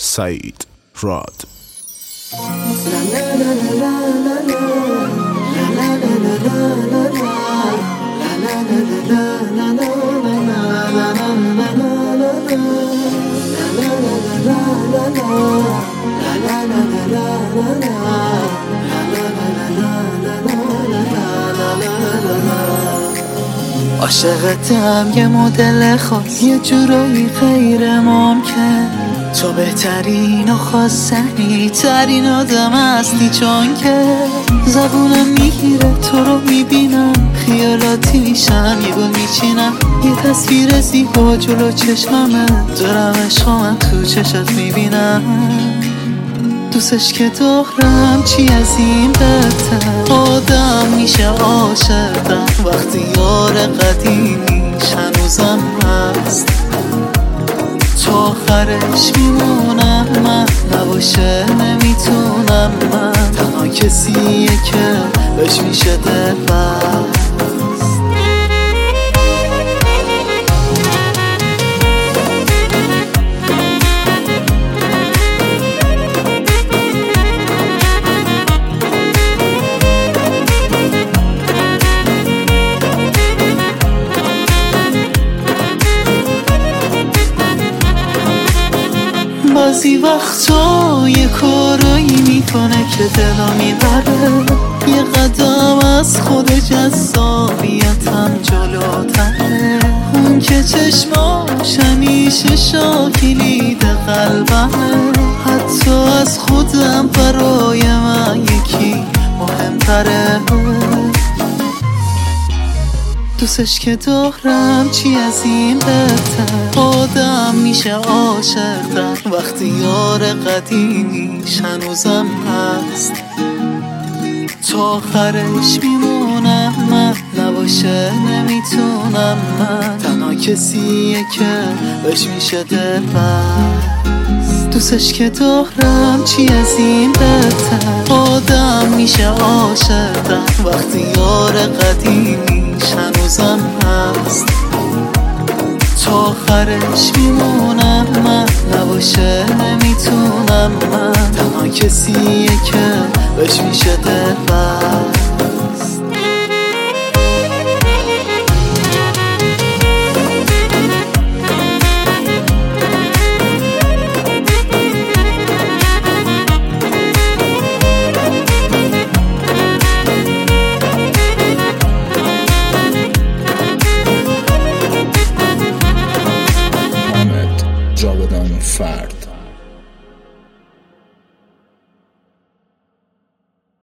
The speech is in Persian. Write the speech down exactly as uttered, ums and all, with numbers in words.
سعید راد. عاشقتم یه مدل خاص، یه جورایی غیر ممکن. تو بهترین و خواستنی ترین آدم هستی، چون که زبونم میگیره تو رو میبینم، خیالاتی میشم یه گل میچینم، یه تصویر زیبا جلو چشممه، دارم عشقامم تو چشت میبینم. دوستش که دارم چی از این بهتر، آدم میشه عاشقم وقتی یار قدیمیش هنوزم هست. تا آخرش میمونم من، نباشه نمیتونم من، تنها کسیه که بهش میشه دل بست. بعضی وقتا یه کارایی میکنه که دلو میبره، یه قدم از خود جذابیتم جلوتره. اون که چشماش همیشه شاکلید قلبمه، حتی از خودم برای من یکی مهمتره. دوستش که دارم چی از این بهتر، آدم میشه عاشقم وقتی یار قدیمیش هنوزم هست. تا آخرش میمونم من، نباشه نمیتونم من، تنها کسیه که بهش میشه دل بست. دوستش که دارم چی از این بهتر، آدم میشه عاشقم وقتی یار قدیمیش هنوزم هست. تا آخرش میمونم من، نباشه نمیتونم من، تنها کسیه که بهش میشه دل بست.